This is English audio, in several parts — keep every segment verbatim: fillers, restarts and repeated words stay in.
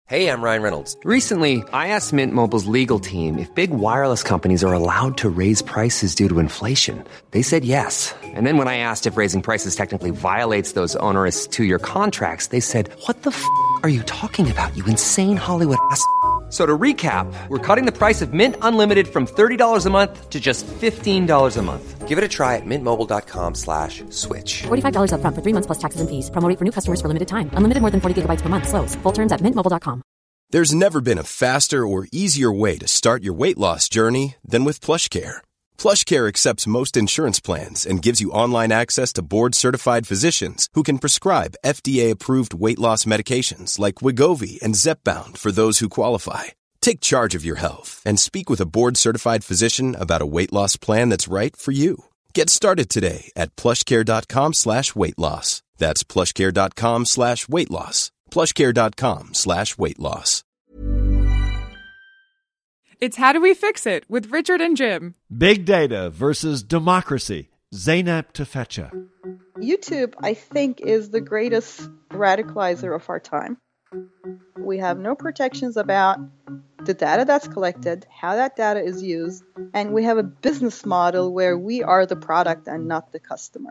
Hey, I'm Ryan Reynolds. Recently, I asked Mint Mobile's legal team if big wireless companies are allowed to raise prices due to inflation. They said yes. And then when I asked if raising prices technically violates those onerous two-year contracts, they said, what the f*** are you talking about, you insane Hollywood ass f- So to recap, we're cutting the price of Mint Unlimited from thirty dollars a month to just fifteen dollars a month. Give it a try at mintmobile.com slash switch. forty-five dollars up front for three months plus taxes and fees. Promo rate for new customers for limited time. Unlimited more than forty gigabytes per month. Slows full terms at mint mobile dot com. There's never been a faster or easier way to start your weight loss journey than with PlushCare. PlushCare accepts most insurance plans and gives you online access to board-certified physicians who can prescribe F D A-approved weight loss medications like Wegovy and Zepbound for those who qualify. Take charge of your health and speak with a board-certified physician about a weight loss plan that's right for you. Get started today at plushcare.com slash weight loss. That's plushcare.com slash weight loss. plushcare.com slash weight loss. It's How Do We Fix It with Richard and Jim. Big data versus democracy. Zeynep Tufekci. YouTube, I think, is the greatest radicalizer of our time. We have no protections about the data that's collected, how that data is used, and we have a business model where we are the product and not the customer.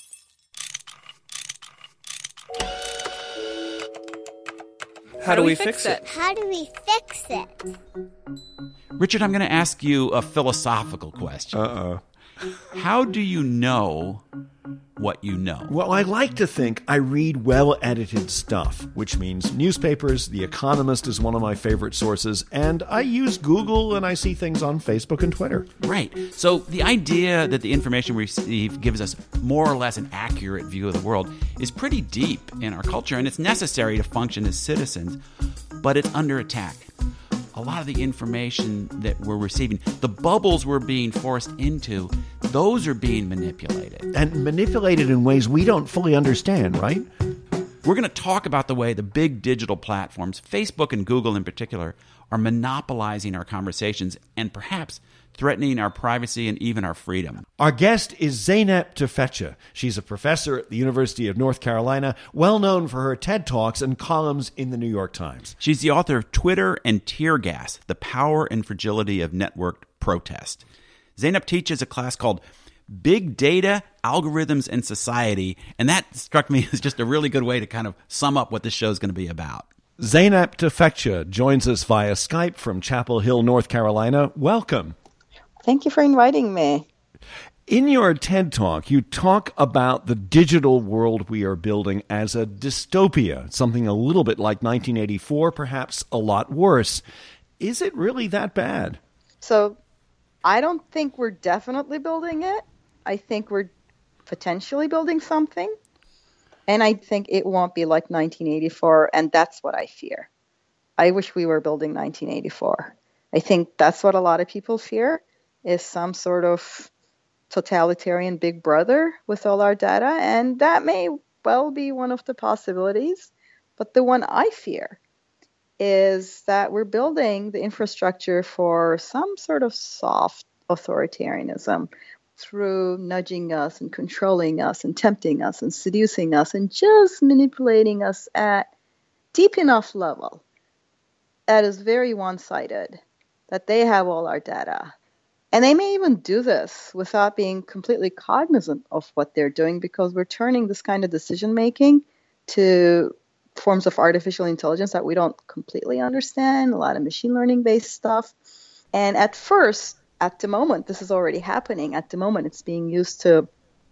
How do we fix it? How do we fix it? Richard, I'm going to ask you a philosophical question. Uh-oh. How do you know what you know? Well, I like to think I read well-edited stuff, which means newspapers. The Economist is one of my favorite sources, and I use Google and I see things on Facebook and Twitter. Right. So the idea that the information we receive gives us more or less an accurate view of the world is pretty deep in our culture, and it's necessary to function as citizens, but it's under attack. A lot of the information that we're receiving, the bubbles we're being forced into, those are being manipulated. And manipulated in ways we don't fully understand, right? We're going to talk about the way the big digital platforms, Facebook and Google in particular, are monopolizing our conversations and perhaps threatening our privacy and even our freedom. Our guest is Zeynep Tufekci. She's a professor at the University of North Carolina, well known for her TED Talks and columns in the New York Times. She's the author of Twitter and Tear Gas, The Power and Fragility of Networked Protest. Zeynep teaches a class called Big Data, Algorithms, and Society, and that struck me as just a really good way to kind of sum up what this show is going to be about. Zeynep Tufekci joins us via Skype from Chapel Hill, North Carolina. Welcome. Thank you for inviting me. In your TED Talk, you talk about the digital world we are building as a dystopia, something a little bit like nineteen eighty-four, perhaps a lot worse. Is it really that bad? So I don't think we're definitely building it. I think we're potentially building something. And I think it won't be like nineteen eighty-four, and that's what I fear. I wish we were building nineteen eighty-four. I think that's what a lot of people fear, is some sort of totalitarian big brother with all our data, and that may well be one of the possibilities. But the one I fear is that we're building the infrastructure for some sort of soft authoritarianism through nudging us and controlling us and tempting us and seducing us and just manipulating us at deep enough level that is very one-sided, that they have all our data. And they may even do this without being completely cognizant of what they're doing, because we're turning this kind of decision-making to forms of artificial intelligence that we don't completely understand, a lot of machine learning-based stuff. And at first, at the moment, this is already happening. At the moment, it's being used to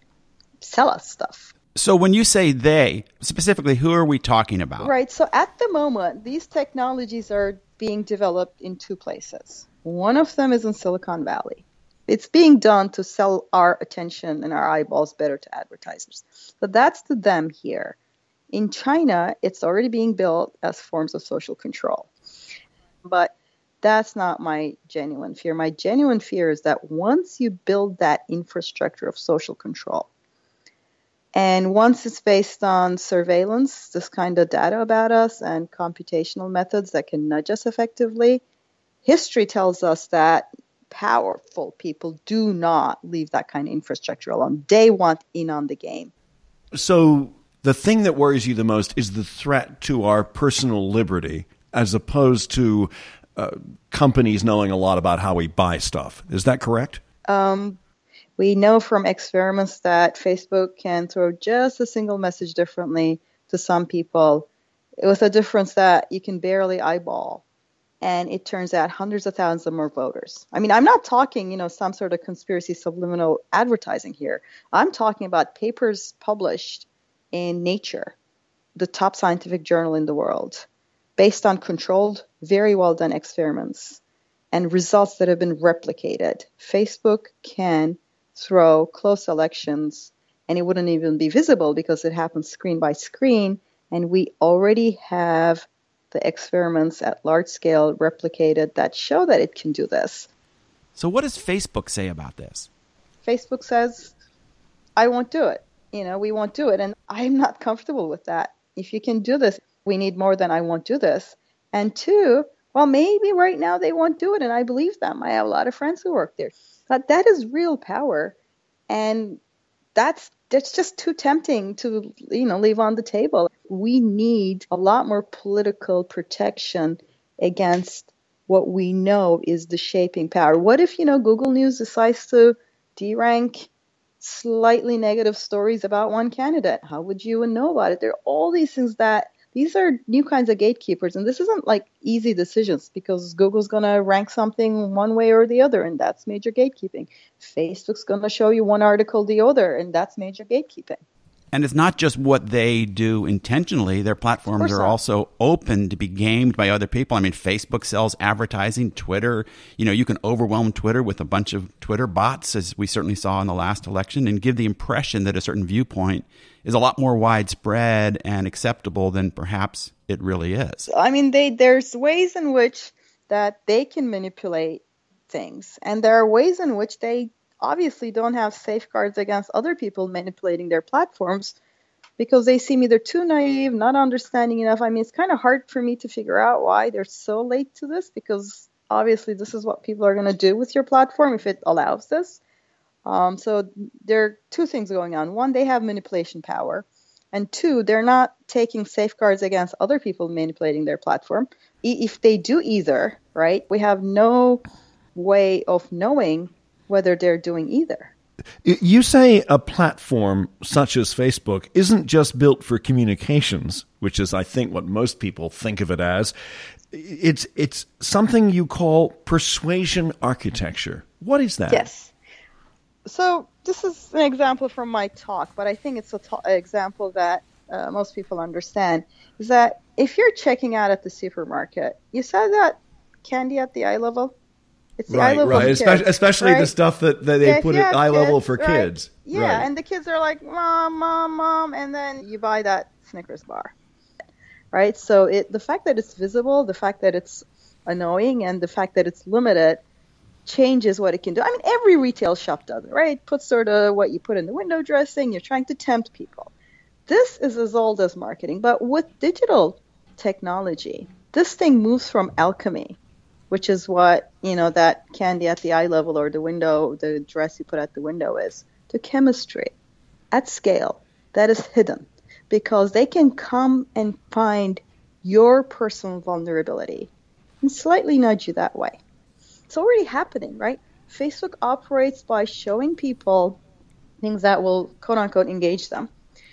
sell us stuff. So when you say they, specifically, who are we talking about? Right. So at the moment, these technologies are being developed in two places. One of them is in Silicon Valley. It's being done to sell our attention and our eyeballs better to advertisers. So that's the them here. In China, it's already being built as forms of social control. But that's not my genuine fear. My genuine fear is that once you build that infrastructure of social control, and once it's based on surveillance, this kind of data about us and computational methods that can nudge us effectively, history tells us that powerful people do not leave that kind of infrastructure alone. They want in on the game. So the thing that worries you the most is the threat to our personal liberty. as opposed to uh, companies knowing a lot about how we buy stuff. Is that correct? Um, we know from experiments that Facebook can throw just a single message differently to some people with a difference that you can barely eyeball. And it turns out hundreds of thousands of more voters. I mean, I'm not talking, you know, some sort of conspiracy subliminal advertising here. I'm talking about papers published in Nature, the top scientific journal in the world, based on controlled, very well done experiments and results that have been replicated. Facebook can throw close elections and it wouldn't even be visible because it happens screen by screen. And we already have the experiments at large scale replicated that show that it can do this. So what does Facebook say about this? Facebook says, I won't do it. You know, we won't do it. And I'm not comfortable with that. If you can do this, we need more than I won't do this. And two, well, maybe right now they won't do it. And I believe them. I have a lot of friends who work there. But that is real power. And that's that's just too tempting to, you know, leave on the table. We need a lot more political protection against what we know is the shaping power. What if, you know, Google News decides to derank slightly negative stories about one candidate? How would you know about it? There are all these things that, these are new kinds of gatekeepers. And this isn't like easy decisions because Google's going to rank something one way or the other, and that's major gatekeeping. Facebook's going to show you one article the other, and that's major gatekeeping. And it's not just what they do intentionally. Their platforms are not. also open to be gamed by other people. I mean, Facebook sells advertising. Twitter, you know, you can overwhelm Twitter with a bunch of Twitter bots, as we certainly saw in the last election, and give the impression that a certain viewpoint is a lot more widespread and acceptable than perhaps it really is. I mean, they there's ways in which that they can manipulate things, and there are ways in which they obviously don't have safeguards against other people manipulating their platforms because they seem either too naive, not understanding enough. I mean, it's kind of hard for me to figure out why they're so late to this because obviously this is what people are going to do with your platform if it allows this. Um, so there are two things going on. One, they have manipulation power. And two, they're not taking safeguards against other people manipulating their platform. If they do either, right, we have no way of knowing whether they're doing either. You say a platform such as Facebook isn't just built for communications, which is, I think, what most people think of it as. It's it's something you call persuasion architecture. What is that? Yes. So this is an example from my talk, but I think it's an ta- example that uh, most people understand, is that if you're checking out at the supermarket, you saw that candy at the eye level? It's the right, eye level right. of especially, kids, especially right? the stuff that, that they yeah, put yeah, at eye kids, level for right? kids. Yeah, right. And the kids are like, mom, mom, mom, and then you buy that Snickers bar, right? So it, the fact that it's visible, the fact that it's annoying, and the fact that it's limited changes what it can do. I mean, every retail shop does it, right? It puts sort of what you put in the window dressing. You're trying to tempt people. This is as old as marketing, but with digital technology, this thing moves from alchemy, which is what, you know, that candy at the eye level or the window, the dress you put at the window is, to chemistry at scale that is hidden because they can come and find your personal vulnerability and slightly nudge you that way. It's already happening, right? Facebook operates by showing people things that will, quote unquote, engage them.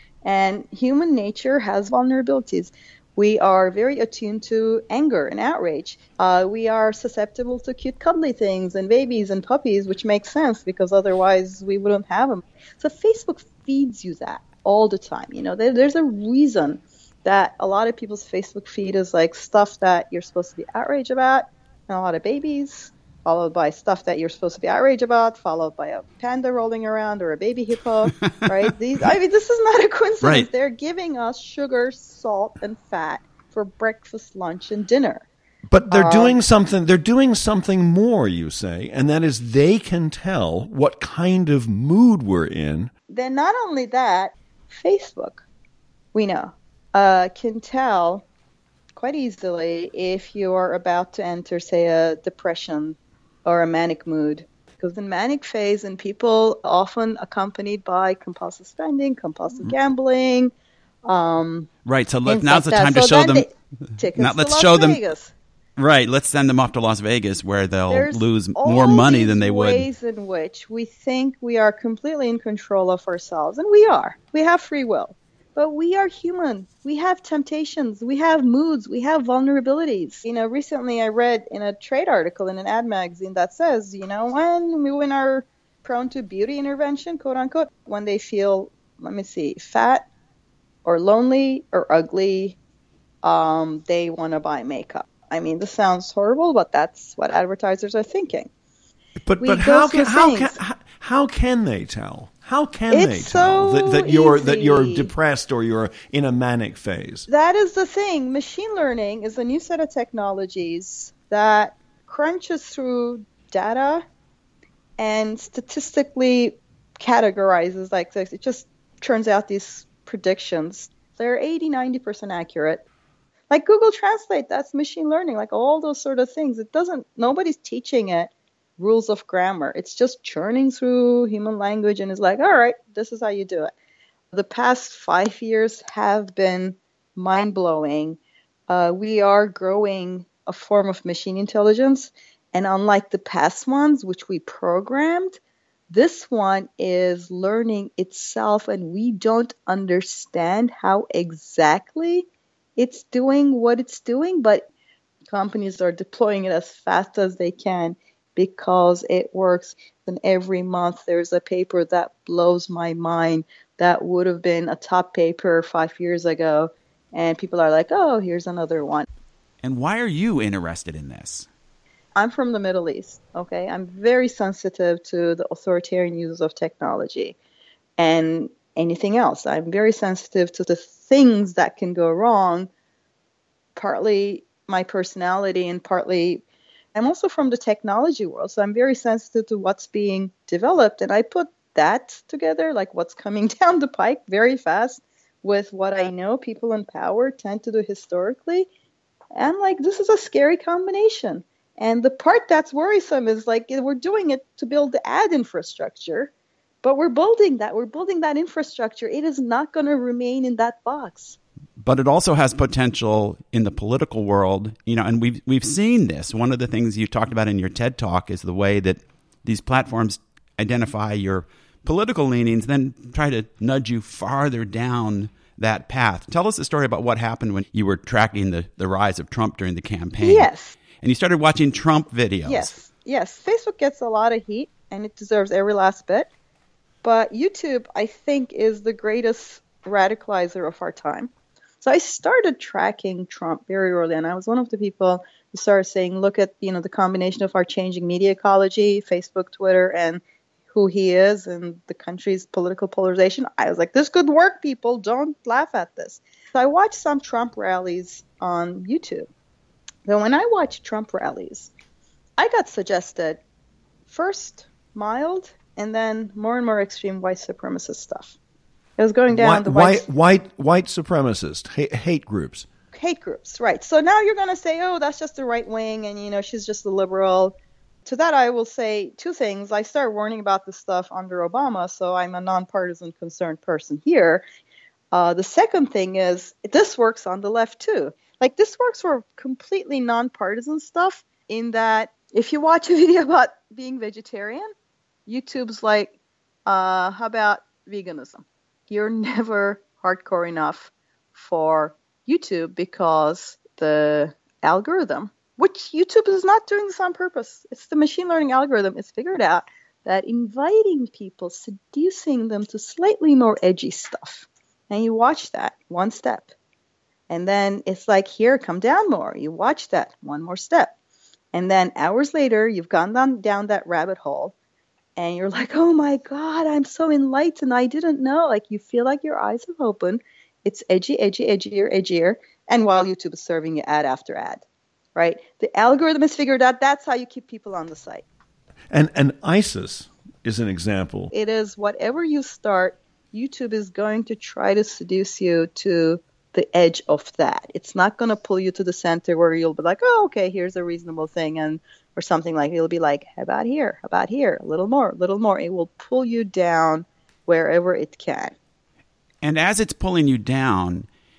And human nature has vulnerabilities. We are very attuned to anger and outrage. Uh, we are susceptible to cute, cuddly things and babies and puppies, which makes sense because otherwise we wouldn't have them. So Facebook feeds you that all the time. You know, there, there's a reason that a lot of people's Facebook feed is like stuff that you're supposed to be outraged about, and a lot of babies, followed by stuff that you're supposed to be outraged about, followed by a panda rolling around or a baby hippo, right? These, I mean, this is not a coincidence. Right. They're giving us sugar, salt, and fat for breakfast, lunch, and dinner. But they're um, doing something. They're doing something more, you say, and that is they can tell what kind of mood we're in. Then not only that, Facebook, we know, uh, can tell quite easily if you are about to enter, say, a depression or a manic mood. Because in manic phase, and people often accompanied by compulsive spending, compulsive gambling. Um, right. So look, things now's like the time that. to So show then them they- Tickets Now to let's Las show them. Vegas. Right, let's send them off to Las Vegas where they'll There's lose all more money these than they would. ways in which we think we are completely in control of ourselves, and we are. We have free will, but we are human. We have temptations. We have moods. We have vulnerabilities. You know, recently I read in a trade article in an ad magazine that says, you know, when women are prone to beauty intervention, quote unquote, when they feel, let me see, fat or lonely or ugly, um, they want to buy makeup. I mean, this sounds horrible, but that's what advertisers are thinking. But We but go how through can how things. can how, how can they tell? How can It's they tell so that, that you're that you're easy. depressed or you're in a manic phase? That is the thing. Machine learning is a new set of technologies that crunches through data and statistically categorizes like this. It just turns out these predictions. They're eighty, ninety percent accurate. Like Google Translate, that's machine learning, like all those sort of things. It doesn't, nobody's teaching it rules of grammar. It's just churning through human language and is like, all right, this is how you do it. The past five years have been mind-blowing. Uh, we are growing a form of machine intelligence. And unlike the past ones, which we programmed, this one is learning itself, and we don't understand how exactly it's doing what it's doing, but companies are deploying it as fast as they can because it works. And every month there's a paper that blows my mind that would have been a top paper five years ago, and people are like, oh, here's another one. And why are you interested in this? I'm from the Middle East, okay? I'm very sensitive to the authoritarian uses of technology and anything else. I'm very sensitive to the things that can go wrong, partly my personality and partly I'm also from the technology world, so I'm very sensitive to what's being developed, and I put that together, like what's coming down the pike very fast with what I know people in power tend to do historically, and like this is a scary combination. And the part that's worrisome is like we're doing it to build the ad infrastructure, but we're building that. We're building that infrastructure. It is not going to remain in that box. But it also has potential in the political world, you know, and we've we've seen this. One of the things you talked about in your TED Talk is the way that these platforms identify your political leanings, then try to nudge you farther down that path. Tell us the story about what happened when you were tracking the, the rise of Trump during the campaign. Yes. And you started watching Trump videos. Yes. Yes. Facebook gets a lot of heat, and it deserves every last bit. But YouTube, I think, is the greatest radicalizer of our time. So I started tracking Trump very early, and I was one of the people who started saying, look at, you know, the combination of our changing media ecology, Facebook, Twitter, and who he is and the country's political polarization. I was like, this could work, people. Don't laugh at this. So I watched some Trump rallies on YouTube. Then when I watched Trump rallies, I got suggested first mild and then more and more extreme white supremacist stuff. It was going down white, the white, white, white, white supremacist, hate, hate groups. Hate groups, right. So now you're going to say, oh, that's just the right wing and, you know, she's just a liberal. To that, I will say two things. I started warning about this stuff under Obama, so I'm a nonpartisan concerned person here. Uh, the second thing is this works on the left, too. Like, this works for completely nonpartisan stuff in that if you watch a video about being vegetarian, YouTube's like, uh, how about veganism? You're never hardcore enough for YouTube because the algorithm, which YouTube is not doing this on purpose. It's the machine learning algorithm. It's figured out that inviting people, seducing them to slightly more edgy stuff. And you watch that one step. And then it's like, here, come down more. You watch that one more step. And then hours later, you've gone down, down that rabbit hole. And you're like, oh, my God, I'm so enlightened. I didn't know. Like, you feel like your eyes have opened. It's edgy, edgy, edgier, edgier. And while YouTube is serving you ad after ad, right? The algorithm has figured out that's how you keep people on the site. And and ISIS is an example. It is whatever you start, YouTube is going to try to seduce you to the edge of that. It's not going to pull you to the center where you'll be like, oh, okay, here's a reasonable thing. And or something like it'll be like, how about here? How about here? A little more, a little more. It will pull you down wherever it can. And as it's pulling you down,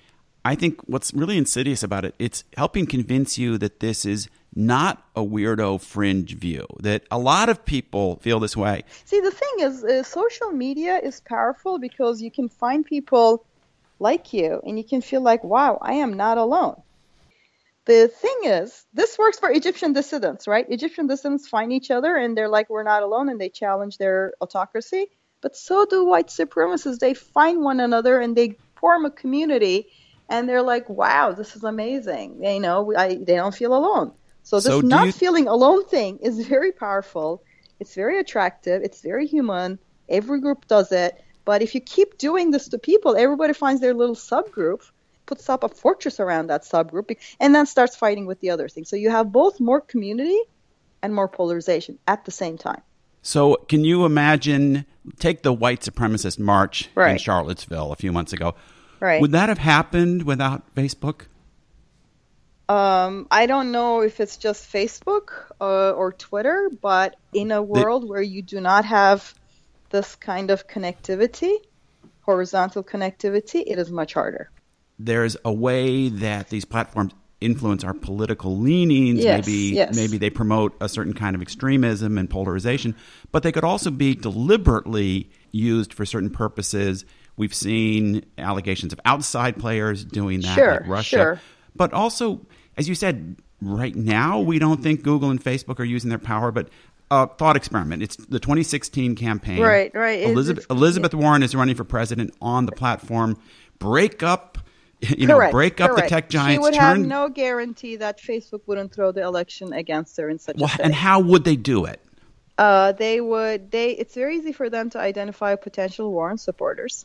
I think what's really insidious about it, it's helping convince you that this is not a weirdo fringe view, that a lot of people feel this way. See, the thing is, uh, social media is powerful because you can find people like you and you can feel like, wow, I am not alone. The thing is, this works for Egyptian dissidents, right? Egyptian dissidents find each other and they're like, we're not alone, and they challenge their autocracy. But so do white supremacists. They find one another and they form a community, and they're like, wow, this is amazing. You know, I, they don't feel alone. So this So do not you- feeling alone thing is very powerful. It's very attractive. It's very human. Every group does it. But if you keep doing this to people, everybody finds their little subgroup, puts up a fortress around that subgroup, and then starts fighting with the other thing. So you have both more community and more polarization at the same time. So can you imagine, take the white supremacist march in Right. Charlottesville a few months ago. Right. Would that have happened without Facebook? Um, I don't know if it's just Facebook uh, or Twitter, but in a world where you do not have this kind of connectivity, horizontal connectivity, it is much harder. There's a way that these platforms influence our political leanings. Yes, maybe yes. maybe they promote a certain kind of extremism and polarization, but they could also be deliberately used for certain purposes. We've seen allegations of outside players doing that, Sure, like Russia. sure. But also, as you said, right now we don't think Google and Facebook are using their power, but uh, thought experiment. It's the twenty sixteen campaign. Right, right. It- Elizabeth, it's- Elizabeth Warren is running for president on the platform. Break up, you know, Correct, break up correct. the tech giants. She would turn, have no guarantee that Facebook wouldn't throw the election against her in such well, a thing. and how would they do it? Uh, they would. They. It's very easy for them to identify potential Warren supporters,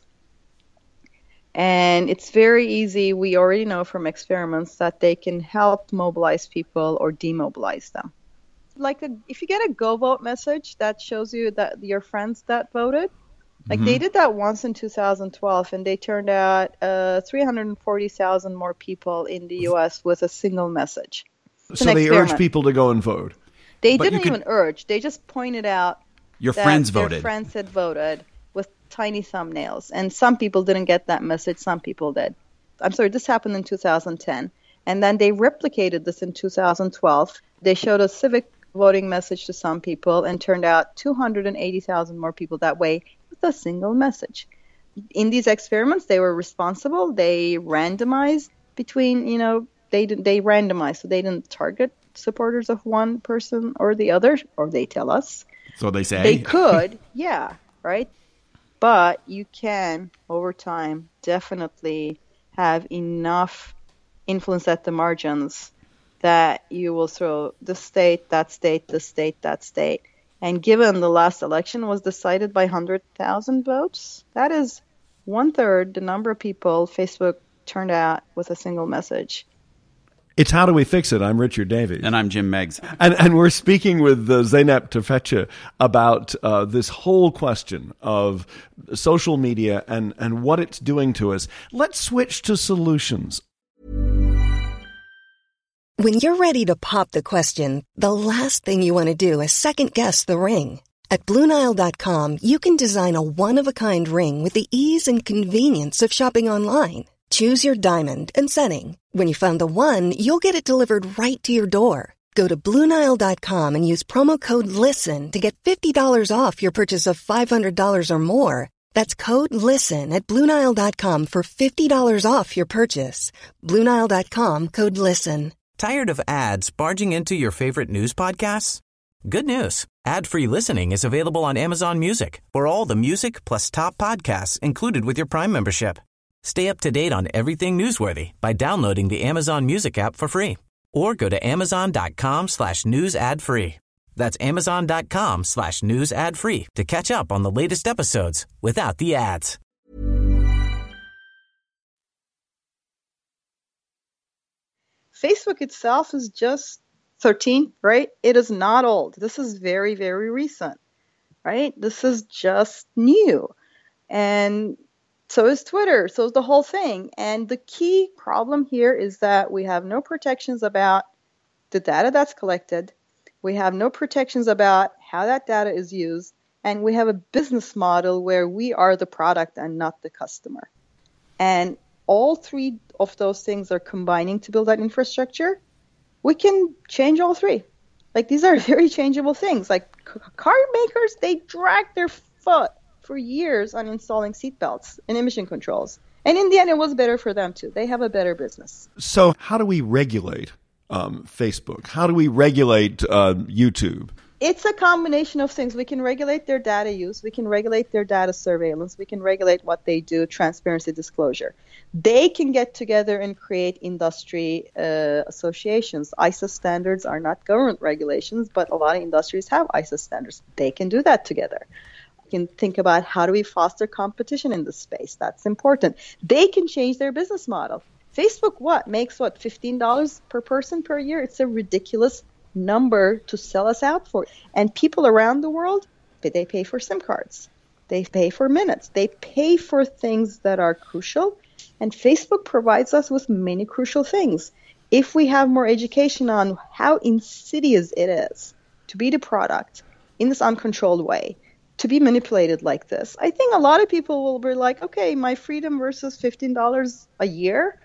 and it's very easy. We already know from experiments that they can help mobilize people or demobilize them. Like a, if you get a go vote message that shows you that your friends that voted, like they did that once in two thousand twelve, and they turned out uh, three hundred forty thousand more people in the U S with a single message. It's So an they experiment. urge people to go and vote. They But you didn't could- even urge. They just pointed out Your that friends their voted. friends had voted with tiny thumbnails. And some people didn't get that message. Some people did. I'm sorry, this happened in two thousand ten. And then they replicated this in two thousand twelve. They showed a civic voting message to some people and turned out two hundred eighty thousand more people that way with a single message. In these experiments, they were responsible. They randomized between, you know, they didn't, they randomized. So they didn't target supporters of one person or the other, or they tell us. So they say. They could, yeah, right? But you can, over time, definitely have enough influence at the margins that you will throw the state, that state, the state, that state. And given the last election was decided by one hundred thousand votes, that is one-third the number of people Facebook turned out with a single message. It's How Do We Fix It? I'm Richard Davies. And I'm Jim Meggs. And, and we're speaking with uh, Zeynep Tufekci about uh, this whole question of social media and, and what it's doing to us. Let's switch to solutions. When you're ready to pop the question, the last thing you want to do is second-guess the ring. At Blue Nile dot com, you can design a one-of-a-kind ring with the ease and convenience of shopping online. Choose your diamond and setting. When you find the one, you'll get it delivered right to your door. Go to Blue Nile dot com and use promo code LISTEN to get fifty dollars off your purchase of five hundred dollars or more. That's code LISTEN at Blue Nile dot com for fifty dollars off your purchase. Blue Nile dot com, code LISTEN. Tired of ads barging into your favorite news podcasts? Good news. Ad-free listening is available on Amazon Music for all the music plus top podcasts included with your Prime membership. Stay up to date on everything newsworthy by downloading the Amazon Music app for free or go to amazon.com slash news ad free. That's amazon.com slash news ad free to catch up on the latest episodes without the ads. Facebook itself is just thirteen, right? It is not old. This is very, very recent, right? This is just new. And so is Twitter. So is the whole thing. And the key problem here is that we have no protections about the data that's collected. We have no protections about how that data is used. And we have a business model where we are the product and not the customer. And all three of those things are combining to build that infrastructure, we can change all three. Like, these are very changeable things. Like, c- car makers, they drag their foot for years on installing seatbelts and emission controls. And in the end, it was better for them, too. They have a better business. So how do we regulate um, Facebook? How do we regulate uh, YouTube? It's a combination of things. We can regulate their data use. We can regulate their data surveillance. We can regulate what they do, transparency, disclosure. They can get together and create industry uh, associations. I S O standards are not government regulations, but a lot of industries have I S O standards. They can do that together. We can think about how do we foster competition in this space. That's important. They can change their business model. Facebook what? Makes what, fifteen dollars per person per year? It's a ridiculous number to sell us out for. And people around the world, they pay for SIM cards. They pay for minutes. They pay for things that are crucial. And Facebook provides us with many crucial things. If we have more education on how insidious it is to be the product in this uncontrolled way, to be manipulated like this, I think a lot of people will be like, okay, my freedom versus fifteen dollars a year,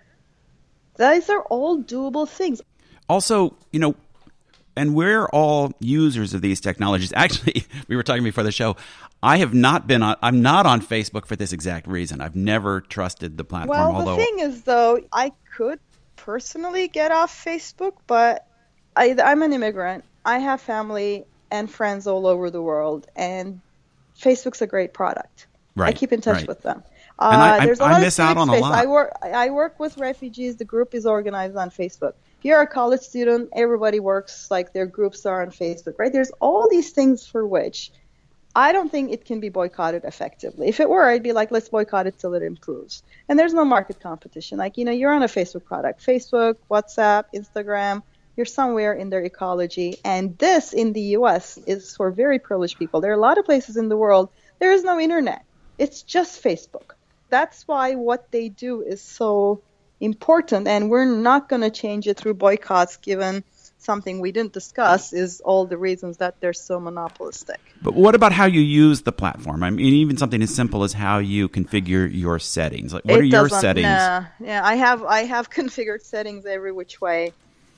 these are all doable things. Also, you know, and we're all users of these technologies. Actually, we were talking before the show. I have not been on, I'm not on Facebook for this exact reason. I've never trusted the platform. Well, although, the thing is, though, I could personally get off Facebook, but I, I'm an immigrant. I have family and friends all over the world, and Facebook's a great product. Right, I keep in touch right. with them. And uh, I, I, there's a I lot miss of out on space. a lot. I work, I work with refugees. The group is organized on Facebook. If you're a college student, everybody works like their groups are on Facebook, right? There's all these things for which I don't think it can be boycotted effectively. If it were, I'd be like, let's boycott it till it improves. And there's no market competition. Like, you know, you're on a Facebook product. Facebook, WhatsApp, Instagram, you're somewhere in their ecology. And this in the U S is for very privileged people. There are a lot of places in the world, there is no internet. It's just Facebook. That's why what they do is so important, and we're not going to change it through boycotts, given something we didn't discuss is all the reasons that they're so monopolistic. But what about how you use the platform? I mean, even something as simple as how you configure your settings. Like, what it are your doesn't, settings? Nah, yeah, I have I have configured settings every which way.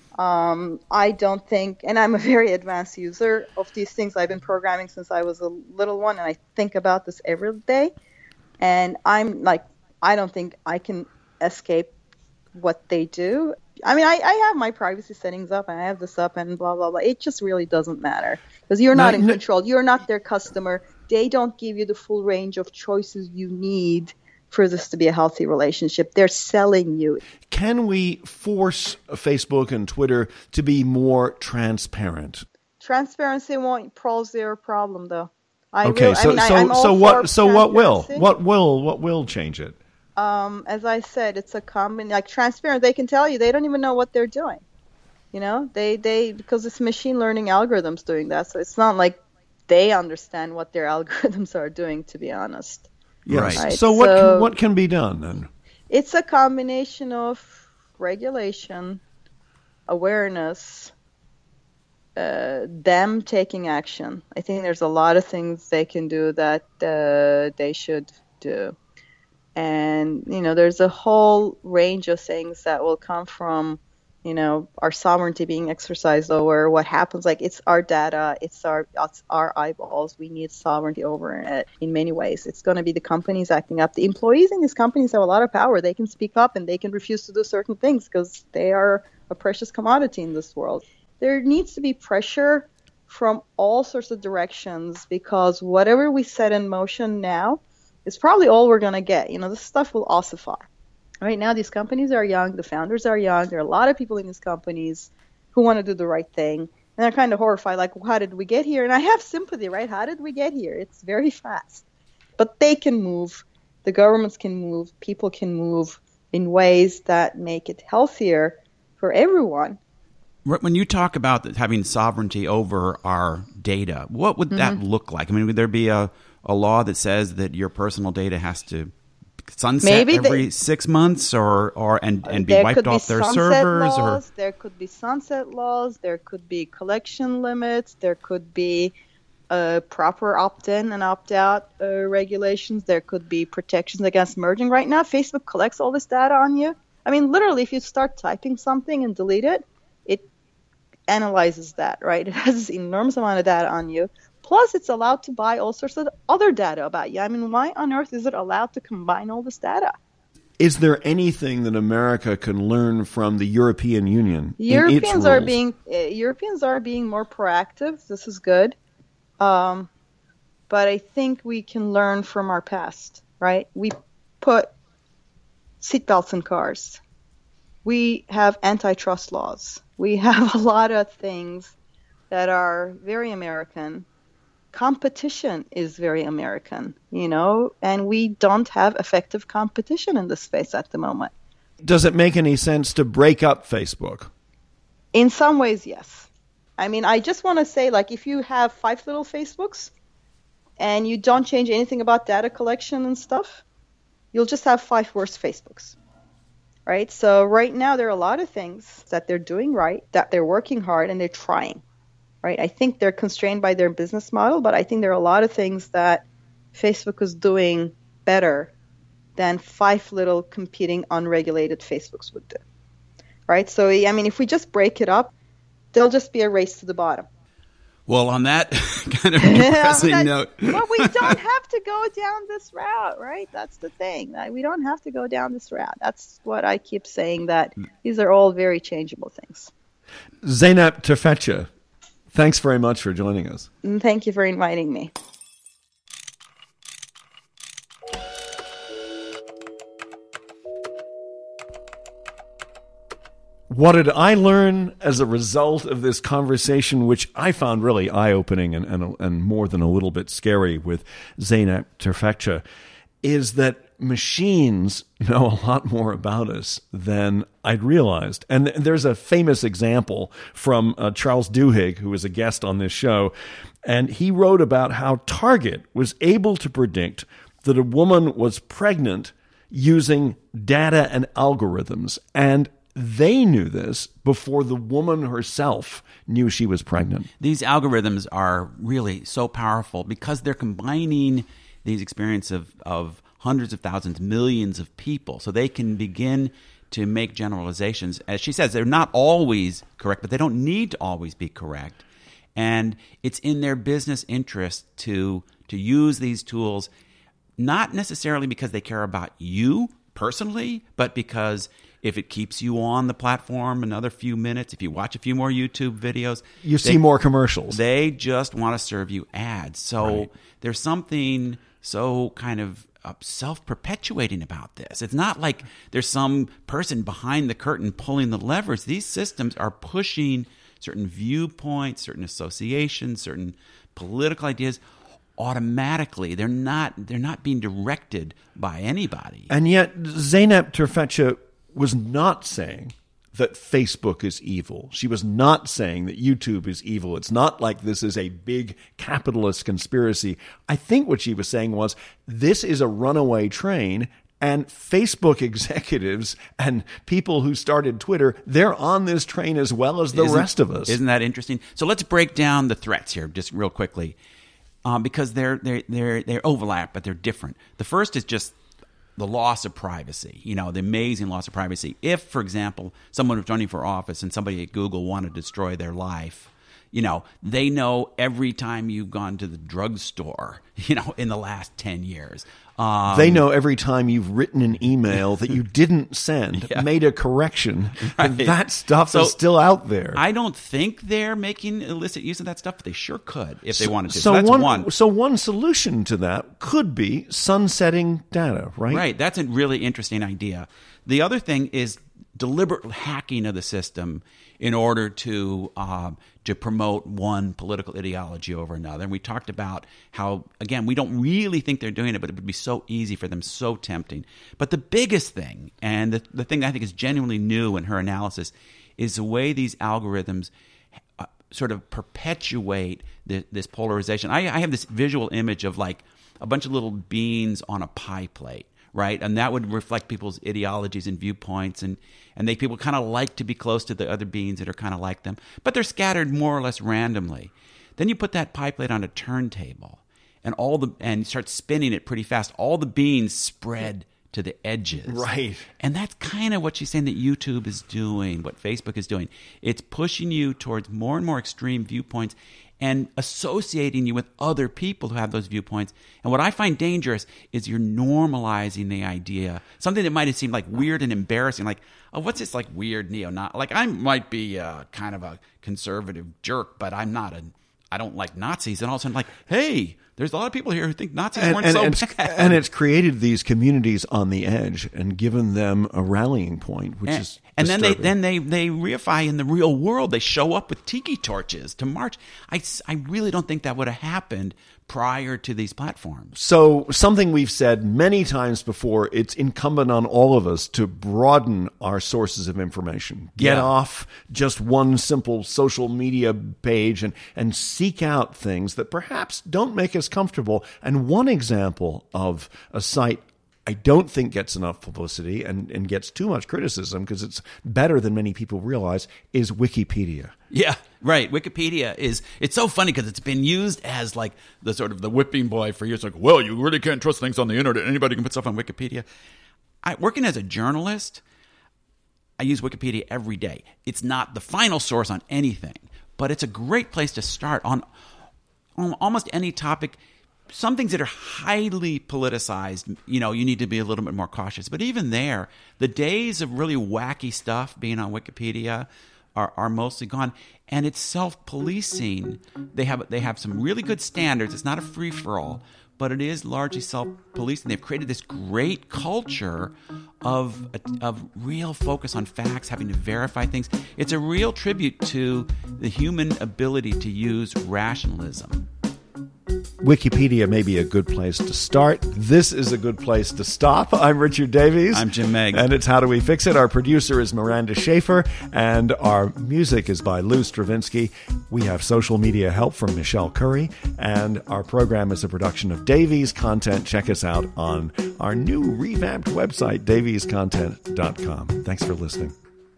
Um, I don't think, and I'm a very advanced user of these things. I've been programming since I was a little one, and I think about this every day. And I'm like, I don't think I can escape what they do. I mean, I, I have my privacy settings up, and I have this up, and blah, blah, blah. It just really doesn't matter because you're not, not in no, control. You're not their customer. They don't give you the full range of choices you need for this to be a healthy relationship. They're selling you. Can we force Facebook and Twitter to be more transparent? Transparency won't solve their problem, though. I okay, really, so I mean, so I, I'm all so what for so what will what will what will change it? Um, as I said, it's a common, like transparent. They can tell you they don't even know what they're doing. You know, they they because it's machine learning algorithms doing that. So it's not like they understand what their algorithms are doing, to be honest. Yes. Right? So what so can, what can be done then? It's a combination of regulation, awareness, uh, them taking action. I think there's a lot of things they can do that uh, they should do. And, you know, there's a whole range of things that will come from, you know, our sovereignty being exercised over what happens. Like, it's our data, it's our it's our eyeballs. We need sovereignty over it in many ways. It's going to be the companies acting up. The employees in these companies have a lot of power. They can speak up and they can refuse to do certain things because they are a precious commodity in this world. There needs to be pressure from all sorts of directions because whatever we set in motion now is probably all we're going to get. You know, this stuff will ossify. Right now, these companies are young. The founders are young. There are a lot of people in these companies who want to do the right thing. And they're kind of horrified, like, well, how did we get here? And I have sympathy, right? How did we get here? It's very fast. But they can move. The governments can move. People can move in ways that make it healthier for everyone. When you talk about having sovereignty over our data, what would that mm-hmm. look like? I mean, would there be a, a law that says that your personal data has to sunset Maybe every they, six months or, or and, and be wiped off their servers? Laws, or there could be sunset laws. There could be collection limits. There could be uh, proper opt-in and opt-out uh, regulations. There could be protections against merging. Right now, Facebook collects all this data on you. I mean, literally, if you start typing something and delete it, it analyzes that, right? It has this enormous amount of data on you. Plus, it's allowed to buy all sorts of other data about you. I mean, why on earth is it allowed to combine all this data? Is there anything that America can learn from the European Union? Europeans are being uh, Europeans are being more proactive. This is good, um, but I think we can learn from our past. Right? We put seatbelts in cars. We have antitrust laws. We have a lot of things that are very American. Competition is very American, you know, and we don't have effective competition in this space at the moment. Does it make any sense to break up Facebook? In some ways, yes. I mean, I just want to say, like, if you have five little Facebooks and you don't change anything about data collection and stuff, you'll just have five worse Facebooks, right? So right now, there are a lot of things that they're doing right, that they're working hard, and they're trying. Right, I think they're constrained by their business model, but I think there are a lot of things that Facebook is doing better than five little competing unregulated Facebooks would do. Right? So, I mean, if we just break it up, there'll just be a race to the bottom. Well, on that kind of depressing that, note. But we don't have to go down this route, right? That's the thing. We don't have to go down this route. That's what I keep saying, that these are all very changeable things. Zeynep Tefecha, thanks very much for joining us. Thank you for inviting me. What did I learn as a result of this conversation, which I found really eye-opening and, and, and more than a little bit scary with Zeynep Tefecha, is that machines know a lot more about us than I'd realized. And there's a famous example from uh, Charles Duhigg, who was a guest on this show, and he wrote about how Target was able to predict that a woman was pregnant using data and algorithms. And they knew this before the woman herself knew she was pregnant. These algorithms are really so powerful because they're combining these experiences of, of hundreds of thousands, millions of people. So they can begin to make generalizations. As she says, they're not always correct, but they don't need to always be correct. And it's in their business interest to to use these tools, not necessarily because they care about you personally, but because if it keeps you on the platform another few minutes, if you watch a few more YouTube videos, you see they, more commercials. They just want to serve you ads. So right. There's something so kind of uh, self-perpetuating about this. It's not like there's some person behind the curtain pulling the levers. These systems are pushing certain viewpoints, certain associations, certain political ideas automatically. They're not they're not being directed by anybody. And yet Zeynep Tefecha was not saying that Facebook is evil. She was not saying that YouTube is evil. It's not like this is a big capitalist conspiracy. I think what she was saying was this is a runaway train, and Facebook executives and people who started Twitter, they're on this train as well as the isn't, rest of us. Isn't that interesting? So let's break down the threats here just real quickly, uh, because they're they're they're they overlap, but they're different. The first is just the loss of privacy, you know, the amazing loss of privacy. If, for example, someone was running for office and somebody at Google wanted to destroy their life, you know, they know every time you've gone to the drugstore, you know, in the last ten years. Um, they know every time you've written an email that you didn't send, yeah. made a correction, right. That stuff so is still out there. I don't think they're making illicit use of that stuff, but they sure could if so, they wanted to. So, so that's one, one. So one solution to that could be sunsetting data, right? Right. That's a really interesting idea. The other thing is deliberate hacking of the system in order to um, to promote one political ideology over another. And we talked about how, again, we don't really think they're doing it, but it would be so easy for them, so tempting. But the biggest thing, and the, the thing that I think is genuinely new in her analysis, is the way these algorithms uh, sort of perpetuate the, this polarization. I, I have this visual image of like a bunch of little beans on a pie plate. Right, and that would reflect people's ideologies and viewpoints, and and they people kind of like to be close to the other beings that are kind of like them, but they're scattered more or less randomly. Then you put that pie plate on a turntable, and all the and start spinning it pretty fast. All the beans spread to the edges. Right. And that's kind of what she's saying that YouTube is doing, what Facebook is doing. It's pushing you towards more and more extreme viewpoints and associating you with other people who have those viewpoints. And what I find dangerous is you're normalizing the idea, something that might have seemed like weird and embarrassing, like, oh, what's this like weird neo-Nazi? Like, I might be uh, kind of a conservative jerk, but I'm not a, I don't like Nazis. And all of a sudden, like, hey, there's a lot of people here who think Nazis and, weren't and, so and bad. And it's created these communities on the edge and given them a rallying point, which and, is and then they disturbing. then they they reify in the real world. They show up with tiki torches to march. I, I really don't think that would have happened prior to these platforms. So something we've said many times before, it's incumbent on all of us to broaden our sources of information. Get Yeah. off just one simple social media page and, and seek out things that perhaps don't make us comfortable. And one example of a site I don't think gets enough publicity and, and gets too much criticism because it's better than many people realize is Wikipedia. Yeah, right. Wikipedia is, it's so funny because it's been used as like the sort of the whipping boy for years. Like, well, you really can't trust things on the internet. Anybody can put stuff on Wikipedia. I, working as a journalist, I use Wikipedia every day. It's not the final source on anything, but it's a great place to start on, on almost any topic. Some things that are highly politicized, you know, you need to be a little bit more cautious. But even there, the days of really wacky stuff being on Wikipedia are, are mostly gone. And it's self-policing. They have they have some really good standards. It's not a free-for-all, but it is largely self-policing. They've created this great culture of of real focus on facts, having to verify things. It's a real tribute to the human ability to use rationalism. Wikipedia may be a good place to start. This is a good place to stop. I'm Richard Davies. I'm Jim Megg. And it's How Do We Fix It? Our producer is Miranda Schaefer, and our music is by Lou Stravinsky. We have social media help from Michelle Curry, and our program is a production of Davies Content. Check us out on our new revamped website, davies content dot com. Thanks for listening.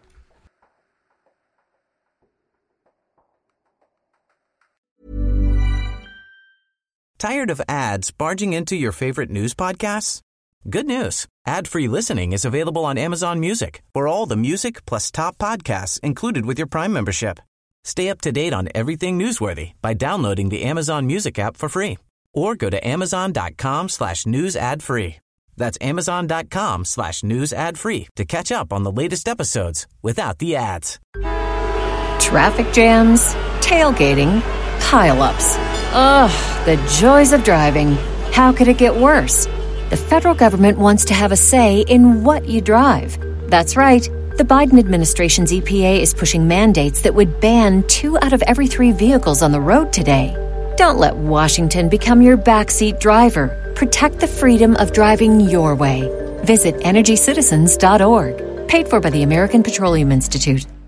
Tired of ads barging into your favorite news podcasts? Good news. Ad-free listening is available on Amazon Music for all the music plus top podcasts included with your Prime membership. Stay up to date on everything newsworthy by downloading the Amazon Music app for free or go to amazon.com slash news ad free. That's amazon.com slash news ad free to catch up on the latest episodes without the ads. Traffic jams, tailgating, pileups. Ugh, the joys of driving. How could it get worse? The federal government wants to have a say in what you drive. That's right. The Biden administration's E P A is pushing mandates that would ban two out of every three vehicles on the road today. Don't let Washington become your backseat driver. Protect the freedom of driving your way. Visit energy citizens dot org. Paid for by the American Petroleum Institute.